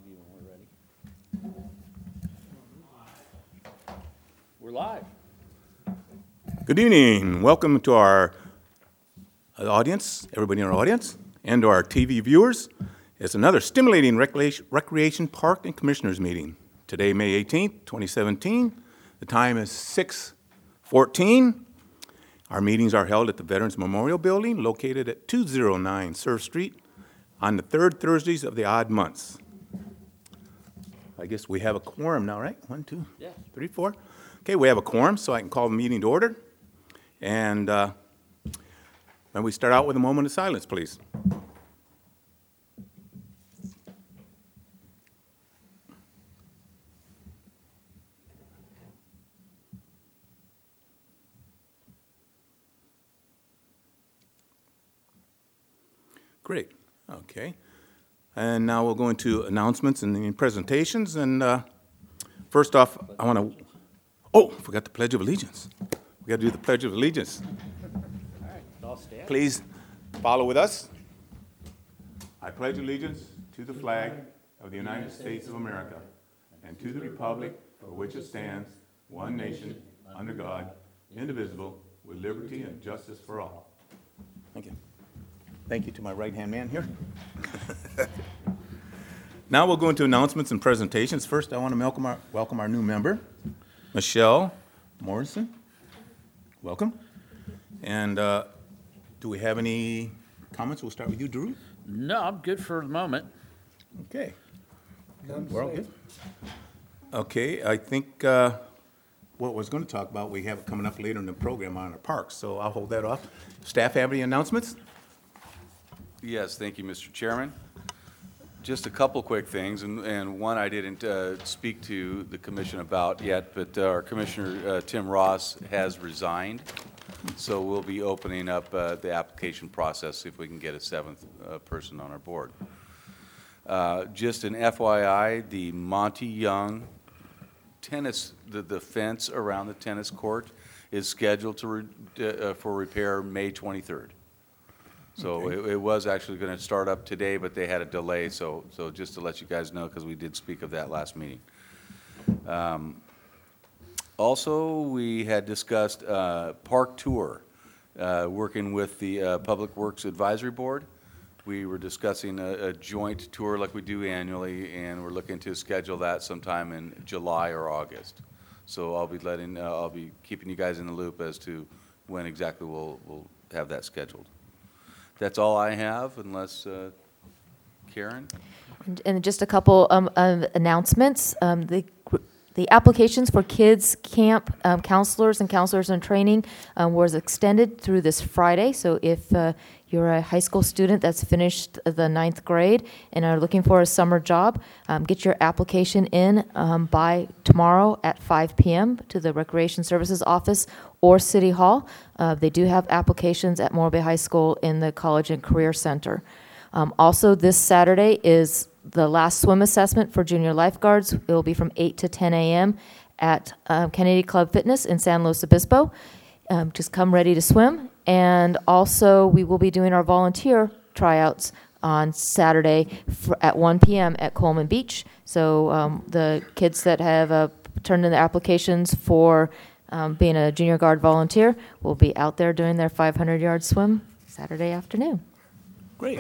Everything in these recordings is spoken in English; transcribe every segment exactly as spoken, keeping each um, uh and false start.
you when we're ready. We're live. Good evening. Welcome to our audience, everybody in our audience, and to our T V viewers. It's another stimulating recreation, recreation park and commissioners meeting. Today, May eighteenth, twenty seventeen. The time is six fourteen. Our meetings are held at the Veterans Memorial Building, located at two oh nine Surf Street, on the third Thursdays of the odd months. I guess we have a quorum now, right? One, two, Yeah. three, four. Okay, we have a quorum, so I can call the meeting to order. And uh, when we start out with a moment of silence, please. Great. Okay. And now we'll go into announcements and then presentations. And uh, first off, I want to, oh, forgot the Pledge of Allegiance. We got to do the Pledge of Allegiance. All right, all stand. Please follow with us. I pledge allegiance to the flag of the United States of America and to the republic for which it stands, one nation, under God, indivisible, with liberty and justice for all. Thank you. Thank you to my right-hand man here. Now we'll go into announcements and presentations. First, I want to welcome our, welcome our new member, Michelle Morrison. Welcome. And uh, do we have any comments? We'll start with you, Drew. No, I'm good for the moment. Okay. We're all good? Okay, I think uh, what I was going to talk about, we have it coming up later in the program on our parks, so I'll hold that off. Staff have any announcements? Yes, thank you, Mister Chairman. Just a couple quick things, and, and one I didn't uh, speak to the commission about yet, but uh, our Commissioner uh, Tim Ross has resigned, so we'll be opening up uh, the application process, see if we can get a seventh uh, person on our board. Uh, just an F Y I, the Monty Young tennis, the, the fence around the tennis court is scheduled to re, uh, for repair May twenty-third. So Okay. it, it was actually going to start up today, but they had a delay, so, so just to let you guys know, because we did speak of that last meeting. Um, also, we had discussed uh, park tour, uh, working with the uh, Public Works Advisory Board. We were discussing a, a joint tour like we do annually, and we're looking to schedule that sometime in July or August. So I'll be letting, uh, I'll be keeping you guys in the loop as to when exactly we'll, we'll have that scheduled. That's all I have, unless, uh, Karen? And, and just a couple um, um, announcements. Um, the the applications for kids camp um, counselors and counselors in training um, was extended through this Friday. So if uh, you're a high school student that's finished the ninth grade and are looking for a summer job, um, get your application in um, by tomorrow at five p.m. to the Recreation Services Office or City Hall. Uh, they do have applications at Morro Bay High School in the College and Career Center. Um, also, this Saturday is the last swim assessment for junior lifeguards. It will be from eight to ten a.m. at uh, Kennedy Club Fitness in San Luis Obispo. Um, just come ready to swim. And also, we will be doing our volunteer tryouts on Saturday for, at one p.m. at Coleman Beach. So um, the kids that have uh, turned in their applications for um, being a junior guard volunteer will be out there doing their five hundred yard swim Saturday afternoon. Great.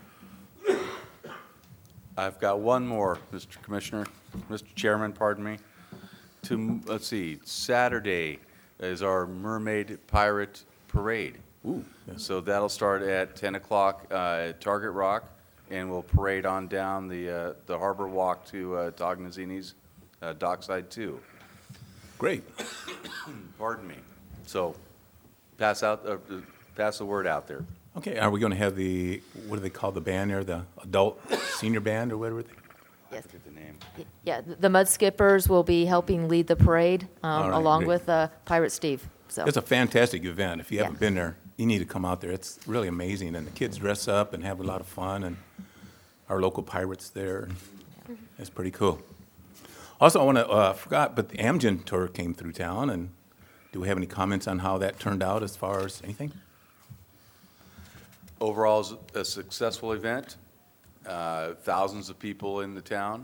I've got one more, Mister Commissioner, Mister Chairman, pardon me. To, let's see, Saturday is our Mermaid Pirate Parade. Ooh. Yes. So that'll start at ten o'clock uh, at Target Rock, and we'll parade on down the uh, the harbor walk to uh, Tognazzini's uh, Dockside two. Great. Pardon me. So pass out, uh, pass the word out there. Okay, are we going to have the, what do they call the band there, the adult senior band or whatever? They, I forget the name. Yeah, the the Mud Skippers will be helping lead the parade um, All right, along great. with uh, Pirate Steve. So It's a fantastic event. If you haven't Yeah. been there, you need to come out there. It's really amazing, and the kids dress up and have a lot of fun, and our local pirates there. It's pretty cool. Also, I want to, uh, forgot, but the Amgen tour came through town, and do we have any comments on how that turned out as far as anything? Overall, it was a successful event. uh, thousands of people in the town.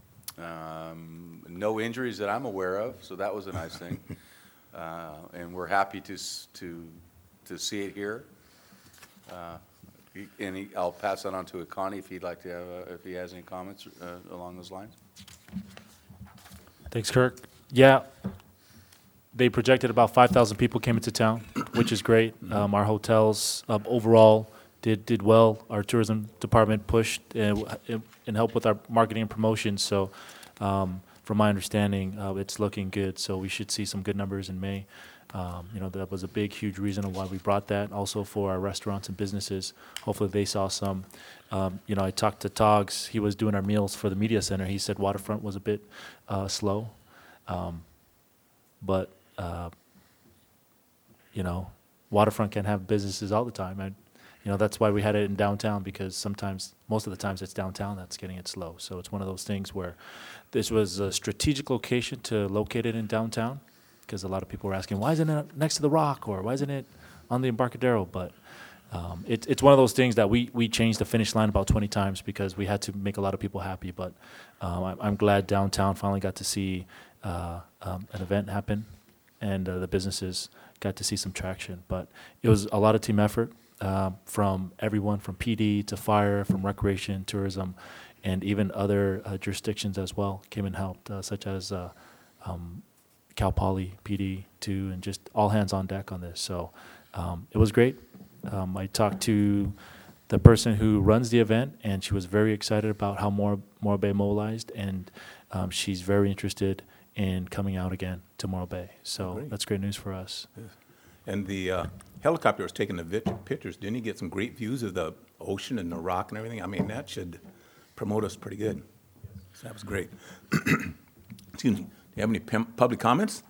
Um, no injuries that I'm aware of, so that was a nice thing. Uh, and we're happy to s- to to see it here. Uh, he- and he, I'll pass that on to Connie if he'd like to have uh, if he has any comments uh, along those lines. Thanks, Kirk. Yeah, they projected about five thousand people came into town, which is great. Um, our hotels um, overall did did well. Our tourism department pushed and, and helped with our marketing and promotion. So, um, from my understanding, uh, it's looking good. So we should see some good numbers in May. Um, you know, that was a big, huge reason of why we brought that. Also for our restaurants and businesses, hopefully they saw some. Um, you know, I talked to Togs. He was doing our meals for the media center. He said Waterfront was a bit uh, slow, um, but uh, you know, Waterfront can have businesses all the time. And you know, that's why we had it in downtown, because sometimes, most of the times, it's downtown that's getting it slow. So it's one of those things where this was a strategic location to locate it in downtown, because a lot of people were asking, why isn't it next to the Rock, or why isn't it on the Embarcadero? But um, it, it's one of those things that we, we changed the finish line about twenty times because we had to make a lot of people happy. But um, I'm, I'm glad downtown finally got to see uh, um, an event happen, and uh, the businesses got to see some traction. But it was a lot of team effort. Uh, from everyone, from P D to fire, from recreation, tourism, and even other uh, jurisdictions as well came and helped, uh, such as uh, um, Cal Poly, P D too, and just all hands on deck on this. So um, it was great. Um, I talked to the person who runs the event, and she was very excited about how Mor- Morro Bay mobilized, and um, she's very interested in coming out again to Morro Bay. So Great. that's great news for us. And the uh, helicopter was taking the vit- pictures. Didn't he get some great views of the ocean and the rock and everything? I mean, that should promote us pretty good. So that was great. Excuse me. Do you have any pim- public comments?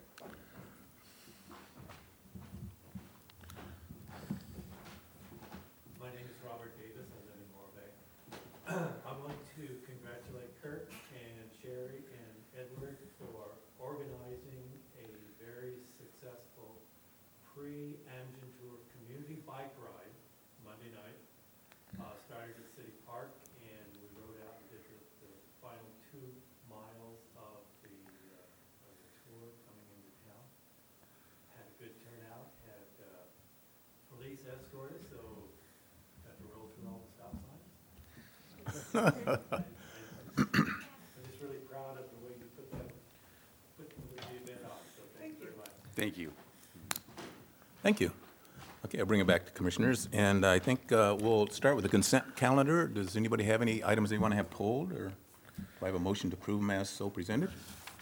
My name is Robert Davis. I live in Morro Bay. I want to congratulate Kurt and Sherry and Edward for organizing a very successful pre-Amgen Tour community bike ride Monday night. Uh, started at City Park, and we rode out and did the, the final two miles of the, uh, of the tour coming into town. Had a good turnout, had uh, police escort us, so got to roll through all the stop signs. I- I- I'm just really proud of the way you put that, put the event on, so thank you very much. Thank you. Thank you. Okay, I'll bring it back to commissioners, and I think uh, we'll start with the consent calendar. Does anybody have any items they want to have pulled, or do I have a motion to approve them as so presented?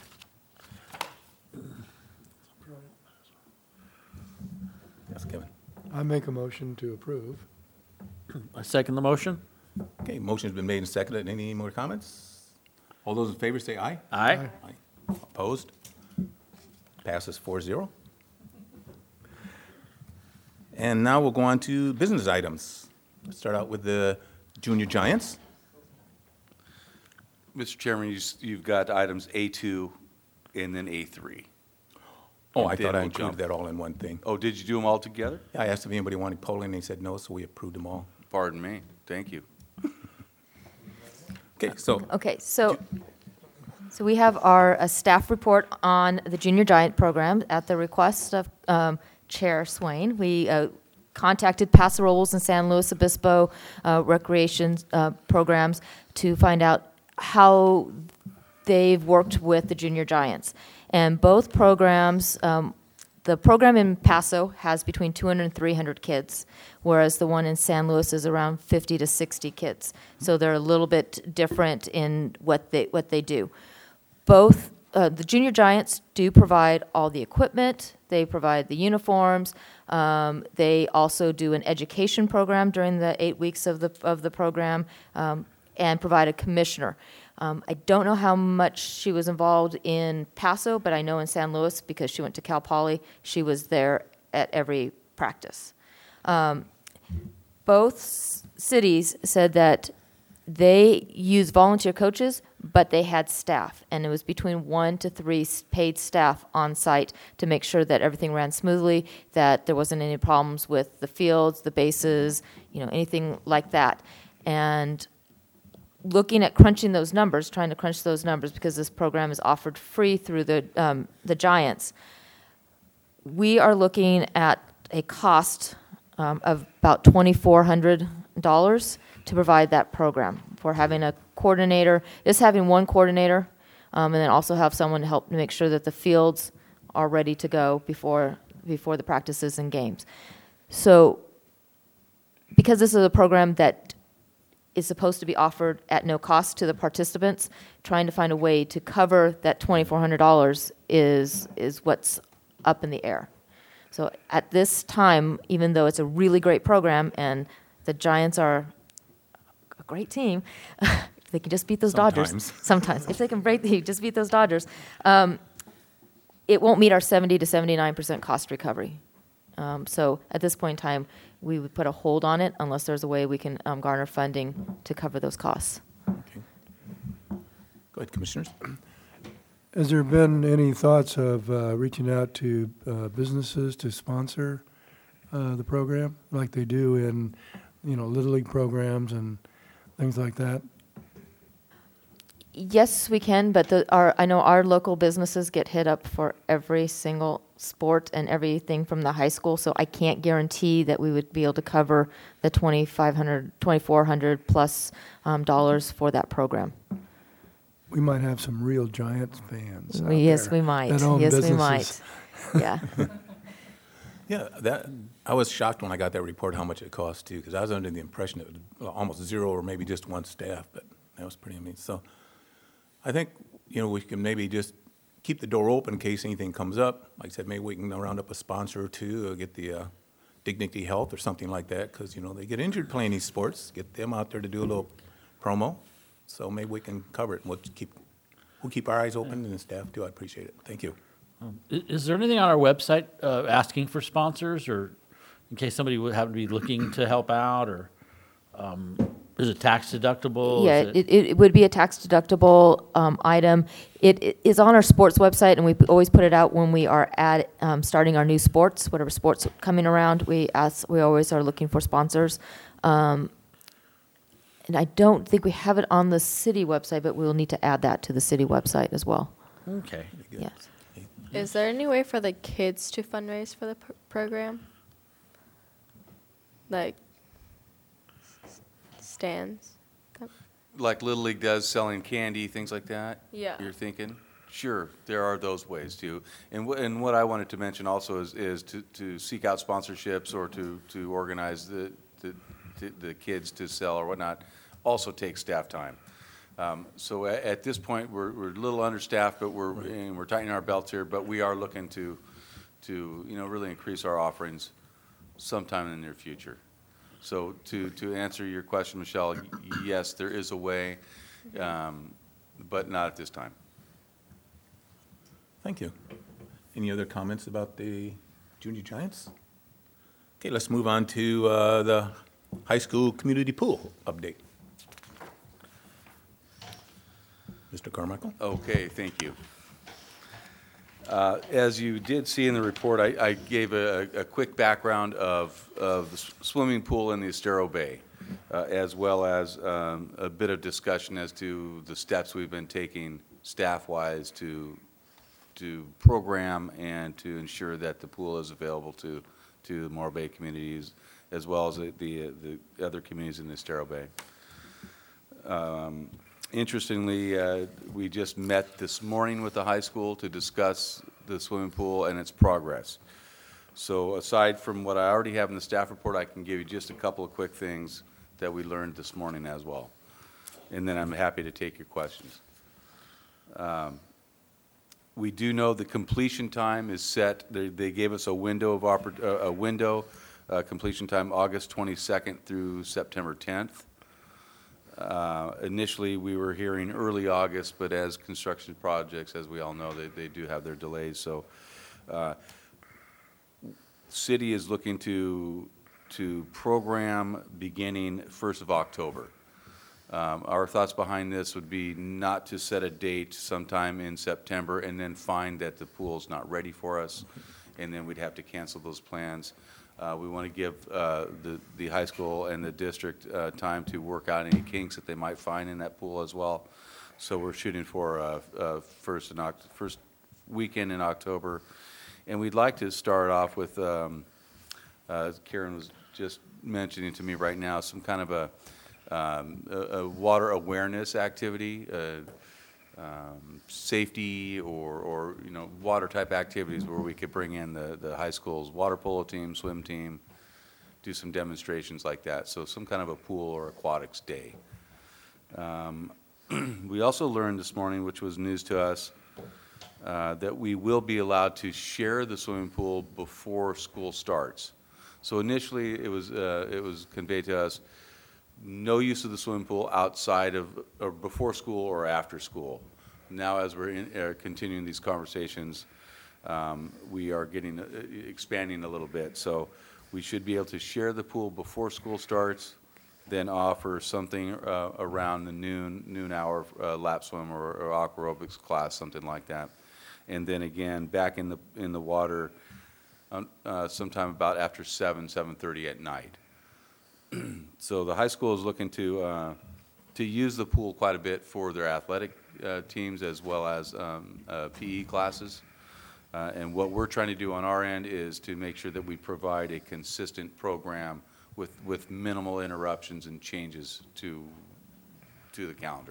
Yes, Kevin. I make a motion to approve. I second the motion. Okay, motion's been made and seconded. Any more comments? All those in favor say aye. Aye. Aye. Opposed? Passes four zero. And now we'll go on to business items. Let's start out with the Junior Giants. Mister Chairman, you s- you've got items A two and then A three. Oh, And I then thought I we'll included jump. that all in one thing. Oh, did you do them all together? I asked if anybody wanted polling, and they said no, so we approved them all. Pardon me. Thank you. Okay, so, Okay, so, so we have our uh, staff report on the Junior Giant program at the request of um, Chair Swain. We uh, contacted Paso Robles and San Luis Obispo uh, recreation uh, programs to find out how they've worked with the Junior Giants. And both programs, um, the program in Paso has between two hundred and three hundred kids, whereas the one in San Luis is around fifty to sixty kids. So they're a little bit different in what they what they do. Both uh, the Junior Giants do provide all the equipment. They provide the uniforms. Um, they also do an education program during the eight weeks of the of the program, um, and provide a commissioner. Um, I don't know how much she was involved in Paso, but I know in San Luis, because she went to Cal Poly, she was there at every practice. Um, both s- cities said that they use volunteer coaches, but they had staff, and it was between one to three s- paid staff on site to make sure that everything ran smoothly, that there wasn't any problems with the fields, the bases, you know, anything like that. And looking at crunching those numbers, trying to crunch those numbers, because this program is offered free through the, um, the Giants, we are looking at a cost um, of about twenty-four hundred dollars to provide that program, for having a coordinator, just having one coordinator, um, and then also have someone to help to make sure that the fields are ready to go before before the practices and games. So, because this is a program that is supposed to be offered at no cost to the participants, trying to find a way to cover that twenty-four hundred dollars is is what's up in the air. So at this time, even though it's a really great program and the Giants are a great team, if they can just beat those Sometimes. Dodgers, sometimes, if they can break the, just beat those Dodgers, um, it won't meet our seventy to seventy-nine percent cost recovery. Um, so at this point in time, we would put a hold on it unless there's a way we can um, garner funding to cover those costs. Okay. Go ahead, Commissioners. Has there been any thoughts of uh, reaching out to uh, businesses to sponsor uh, the program, like they do in, you know, Little League programs and things like that? Yes, we can, but the, our I know our local businesses get hit up for every single sport and everything from the high school, so I can't guarantee that we would be able to cover the twenty-five hundred, twenty-four hundred plus um, dollars for that program. We might have some real Giants fans out We, yes, there we might. that own Yes, we businesses. might. Yeah. Yeah, that, I was shocked when I got that report how much it cost too, because I was under the impression it was almost zero or maybe just one staff, but that was pretty amazing. So I think, you know, we can maybe just keep the door open in case anything comes up. Like I said, maybe we can round up a sponsor or two, or get the uh, Dignity Health or something like that, because, you know, they get injured playing these sports. Get them out there to do a little promo. So maybe we can cover it, and we'll keep, we'll keep our eyes open, and the staff too. I appreciate it. Thank you. Um, i- Is there anything on our website uh, asking for sponsors, or in case somebody would happen to be looking to help out, or um, is it tax deductible? Yeah, Is it, it would be a tax deductible um, item. It, it is on our sports website, and we always put it out when we are at um, starting our new sports, whatever sports are coming around. We ask, we always are looking for sponsors. Um, and I don't think we have it on the city website, but we'll need to add that to the city website as well. Okay. Yes. Is there any way for the kids to fundraise for the pr- program? Like s- stands? Like Little League does, selling candy, things like that? Yeah. You're thinking? Sure, there are those ways too. And wh- and what I wanted to mention also is, is to, to seek out sponsorships or to, to organize the, the, the- the kids to sell or whatnot, also takes staff time. Um, So a- at this point, we're, we're a little understaffed, but we're, and we're tightening our belts here, but we are looking to, to, you know, really increase our offerings sometime in the near future. So to, to answer your question, Michelle, y- yes, there is a way, um, but not at this time. Thank you. Any other comments about the Junior Giants? Okay, let's move on to uh, the high school community pool update. Mister Carmichael? Okay, thank you. Uh, As you did see in the report, I, I gave a, a quick background of, of the s- swimming pool in the Estero Bay, uh, as well as um, a bit of discussion as to the steps we've been taking staff-wise to, to program and to ensure that the pool is available to, to the Morro Bay communities, as well as the, the, the other communities in the Estero Bay. Um, Interestingly, uh, we just met this morning with the high school to discuss the swimming pool and its progress. So aside from what I already have in the staff report, I can give you just a couple of quick things that we learned this morning as well. And then I'm happy to take your questions. Um, We do know the completion time is set. They, they gave us a window of oppor- uh, a window, uh, completion time August twenty-second through September tenth. Uh, Initially, we were hearing early August, but as construction projects, as we all know, they, they do have their delays. So uh, city is looking to, to program beginning first of October. Um, Our thoughts behind this would be not to set a date sometime in September and then find that the pool's not ready for us, and then we'd have to cancel those plans. Uh, We want to give uh, the, the high school and the district uh, time to work out any kinks that they might find in that pool as well. So we're shooting for uh, uh, first, in Oct- first weekend in October. And we'd like to start off with, um, uh, Karen was just mentioning to me right now, some kind of a, um, a, a water awareness activity, uh, um, safety or, or, you know, water-type activities where we could bring in the, the high school's water polo team, swim team, do some demonstrations like that. So some kind of a pool or aquatics day. Um, we also learned this morning, which was news to us, uh, that we will be allowed to share the swimming pool before school starts. So initially, it was, uh, it was conveyed to us, no use of the swimming pool outside of, or before school or after school. Now, as we're in, uh, continuing these conversations, um, we are getting, uh, expanding a little bit. So we should be able to share the pool before school starts, then offer something uh, around the noon, noon hour uh, lap swim or, or aqua aerobics class, something like that. And then again, back in the, in the water um, uh, sometime about after seven, seven thirty at night. So the high school is looking to, uh, to use the pool quite a bit for their athletic uh, teams as well as um, uh, P E classes. Uh, and what we're trying to do on our end is to make sure that we provide a consistent program with, with minimal interruptions and changes to, to the calendar.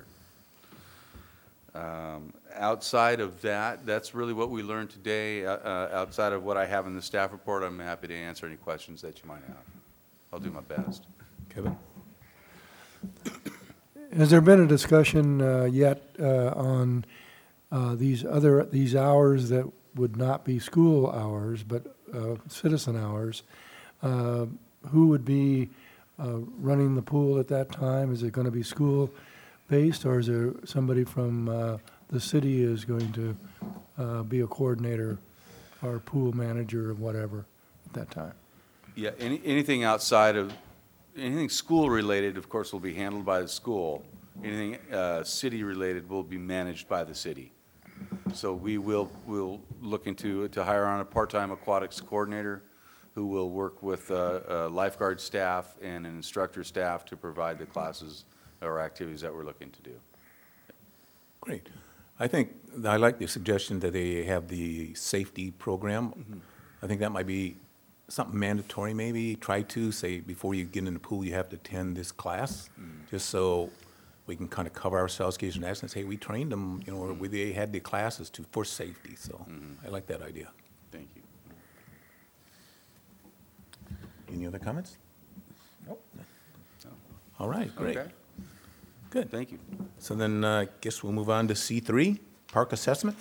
Um, outside of that, that's really what we learned today. Uh, uh, outside of what I have in the staff report, I'm happy to answer any questions that you might have. I'll do my best. Kevin? Has there been a discussion uh, yet uh, on uh, these other, these hours that would not be school hours, but uh, citizen hours? Uh, Who would be uh, running the pool at that time? Is it going to be school-based, or is there somebody from uh, the city is going to uh, be a coordinator or pool manager or whatever at that time? Yeah, any, anything outside of, anything school-related, of course, will be handled by the school. Anything uh, city-related will be managed by the city. So we will, we'll look into, to hire on a part-time aquatics coordinator who will work with uh, uh, lifeguard staff and an instructor staff to provide the classes or activities that we're looking to do. Great. I think, I like the suggestion that they have the safety program. Mm-hmm. I think that might be something mandatory, maybe. Try to, say, before you get in the pool, you have to attend this class, Mm. just so we can kind of cover ourselves, occasionally ask and say, we trained them, you know, or we, they had the classes to, for safety. So Mhm. I like that idea. Thank you. Any other comments? Nope. All right, great. Okay, Good. thank you. So then uh, I guess we'll move on to C three, park assessment.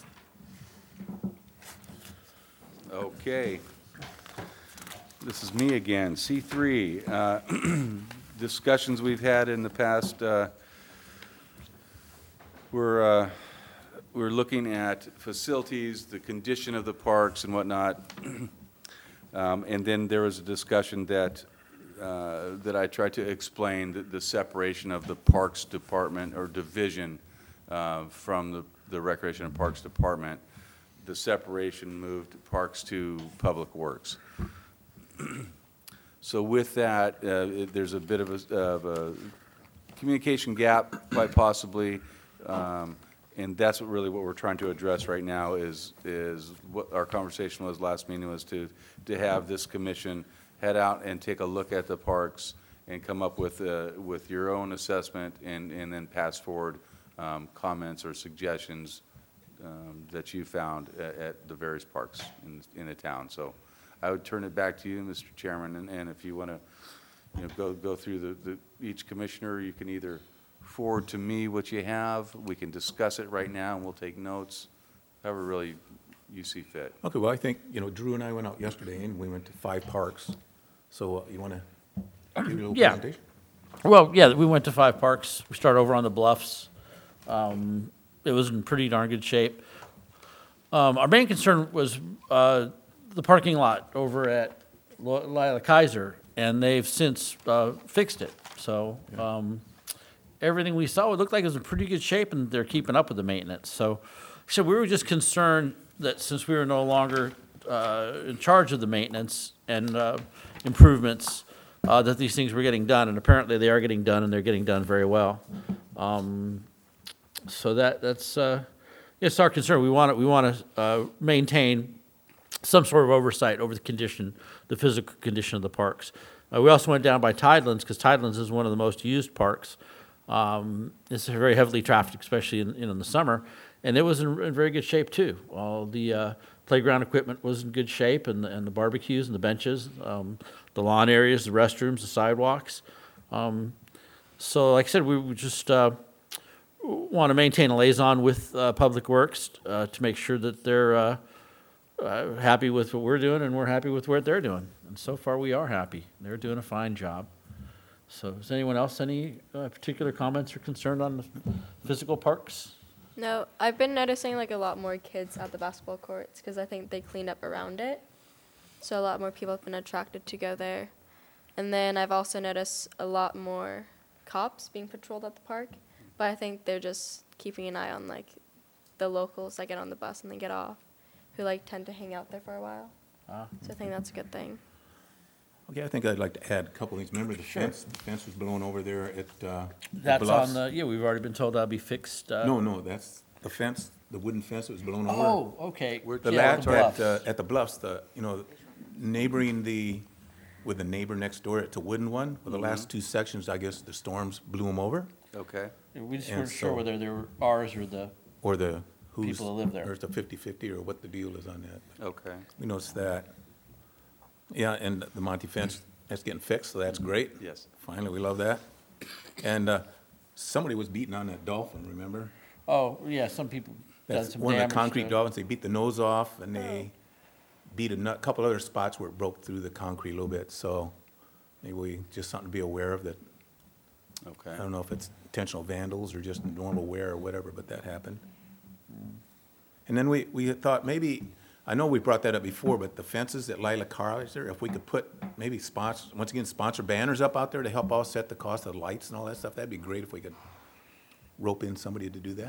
Okay. This is me again, C three. uh, Discussions we've had in the past, uh, we're, uh, we're looking at facilities, the condition of the parks and whatnot. Um, And then there was a discussion that, uh, that I tried to explain, the, the separation of the Parks Department or division uh, from the, the Recreation and Parks Department. The separation moved Parks to Public Works. So with that, uh, it- there's a bit of a, of a communication gap, quite possibly, um, and that's what really what we're trying to address right now is, is what our conversation was last meeting was to, to have this commission head out and take a look at the parks and come up with, uh, with your own assessment and, and then pass forward um, comments or suggestions um, that you found at, at the various parks in, in the town. So I would turn it back to you, Mister Chairman, and, and if you want to, you know, go, go through the, the, each commissioner, you can either forward to me what you have, we can discuss it right now, and we'll take notes, however really you see fit. Okay, well, I think, you know, Drew and I went out yesterday and we went to five parks. So uh, you want to give your little Yeah. presentation? Well, yeah, we went to five parks. We started over on the Bluffs. Um, It was in pretty darn good shape. Um, Our main concern was uh, the parking lot over at Lo- Lila Kaiser, and they've since uh, fixed it. So um, everything we saw, it looked like it was in pretty good shape, and they're keeping up with the maintenance. So, so we were just concerned that since we were no longer uh, in charge of the maintenance, and uh, improvements, uh, that these things were getting done, and apparently they are getting done, and they're getting done very well. Um, So that, that's, uh, it's our concern. We want to, we want to uh, maintain some sort of oversight over the condition, the physical condition of the parks. Uh, We also went down by Tidelands, because Tidelands is one of the most used parks. Um, It's very heavily trafficked, especially in, in the summer, and it was in, in very good shape, too. All the uh, playground equipment was in good shape, and, the- and the barbecues and the benches, um, the lawn areas, the restrooms, the sidewalks. Um, So like I said, we would just uh, want to maintain a liaison with uh, Public Works uh, to make sure that they're uh, uh, happy with what we're doing, and we're happy with what they're doing. And so far, we are happy. They're doing a fine job. So does anyone else, any uh, particular comments or concern on the physical parks? No, I've been noticing like a lot more kids at the basketball courts because I think they cleaned up around it. So a lot more people have been attracted to go there. And then I've also noticed a lot more cops being patrolled at the park. But I think they're just keeping an eye on like the locals that get on the bus and then get off, who like tend to hang out there for a while. Ah. So I think that's a good thing. Okay, I think I'd like to add a couple of things. Remember the fence, the fence was blown over there at, uh, the That's Bluffs? on the, yeah, we've already been told that'll be fixed. uh, No, no, that's the fence, the wooden fence that was blown over. Oh, okay. The Yeah, last, the at, Bluffs. uh, at the Bluffs, the, you know, neighboring the, with the neighbor next door, it's a wooden one. Well, the last two sections, I guess the storms blew them over, Okay. We just and weren't sure so- whether they were ours or the, or the, who's. People that live there. Or it's a fifty-fifty, or what the deal is on that. Okay. We noticed that. Yeah, and the Monty fence, that's getting fixed, so that's great. Yes. Finally, we love that. And, uh, somebody was beating on that dolphin, remember? oh, yeah, some people done That's some one of damage the concrete to it. dolphins, they beat the nose off, and they beat a nut, couple other spots where it broke through the concrete a little bit, so maybe we, just something to be aware of, that, I Okay. don't know if it's intentional vandals or just normal wear or whatever, but that happened. And then we, we had thought maybe, I know we brought that up before, but the fences at Lila Kaiser, if we could put maybe sponsor, once again, sponsor banners up out there to help offset the cost of the lights and all that stuff, that'd be great if we could rope in somebody to do that.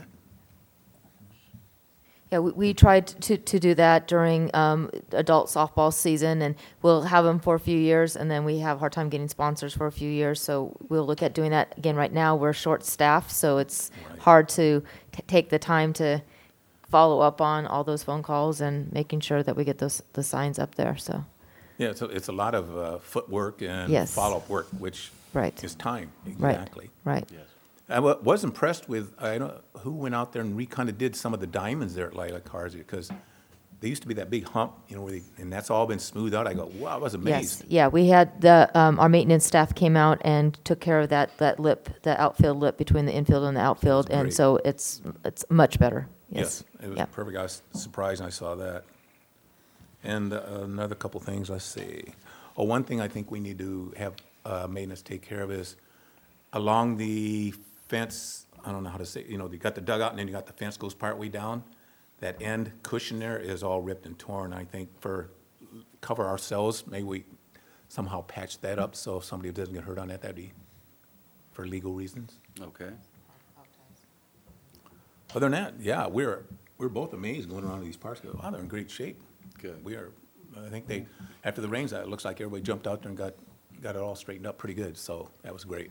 Yeah, we, we tried to, to do that during um, adult softball season, and we'll have them for a few years, and then we have a hard time getting sponsors for a few years, so we'll look at doing that again. Right now, we're short-staffed, so it's Right. hard to t- take the time to follow up on all those phone calls and making sure that we get those the signs up there, so, Yeah, it's a, it's a lot of uh, footwork and Yes. follow-up work, which right, is time, right, exactly. right. Yes. I wa- was impressed with, I don't, who went out there and re, kind of did some of the diamonds there at Lila Kaiser, because there used to be that big hump, you know, where they, and that's all been smoothed out. I go, wow, I was Yes, amazed. yeah, we had the, um, our maintenance staff came out and took care of that, that lip, the outfield lip between the infield and the outfield, That's and great. so it's, it's much better, yes. It was Yeah. perfect. I was surprised when I saw that. And uh, another couple things, let's see. Oh, one thing I think we need to have uh, maintenance take care of is along the fence, I don't know how to say, you know, you got the dugout and then you got the fence goes partway down. That end cushion there is all ripped and torn. I think for cover ourselves, maybe we somehow patch that up so if somebody doesn't get hurt on that, that'd be for legal reasons. Okay. Other than that, yeah, we're, we're both amazed going around to these parks. Go, wow, they're in great shape. Good. We are, I think they, after the rains, it looks like everybody jumped out there and got, got it all straightened up pretty good, so that was great.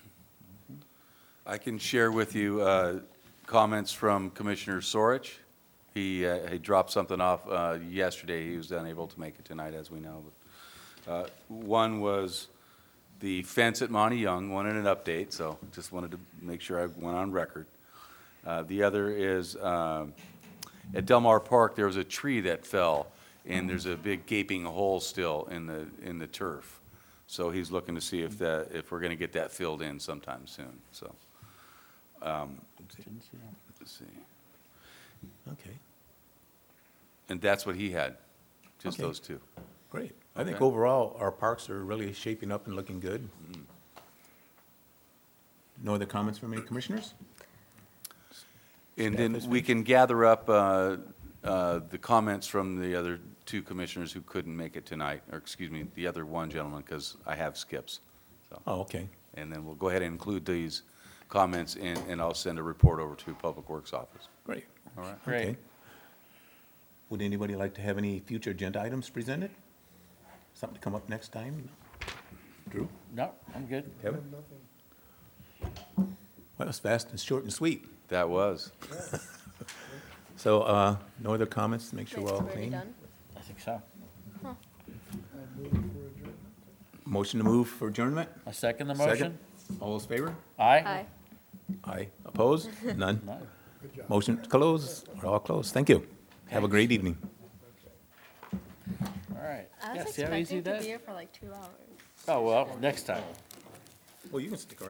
I can share with you uh, comments from Commissioner Sorich. He, uh, he dropped something off uh, yesterday. He was unable to make it tonight, as we know. But, uh, one was the fence at Monty Young, wanted an update, so just wanted to make sure I went on record. Uh, The other is um, at Del Mar Park, there was a tree that fell, and there's a big gaping hole still in the, in the turf. So he's looking to see if that, if we're going to get that filled in sometime soon, so. um, Let's see. Okay, And that's what he had, just Okay. those two. great. I think Okay. overall, our parks are really shaping up and looking good. No other comments from any commissioners? And Staff then is we finished? can gather up uh, uh, the comments from the other two commissioners who couldn't make it tonight, or excuse me, the other one gentleman, because I have skips. So, Oh, okay, and then we'll go ahead and include these comments, and, and I'll send a report over to Public Works Office. great. All right. Great. Okay. Would anybody like to have any future agenda items presented? something to come up next time? Drew? No, I'm good. Kevin? Well, it was fast and short and sweet. That was. So, uh, no other comments? Make sure Nice, we're all we're already clean. done. I think so. Motion to move for adjournment? I second the Second. motion. All those favor? Aye? Hi. Aye. Opposed? None. No. Motion closed. We're all closed. Thank you. Have a great evening. All right. I Yeah, was see how easy expecting to that be is? here for like two hours. Oh, well, next time. Well, you can stick around.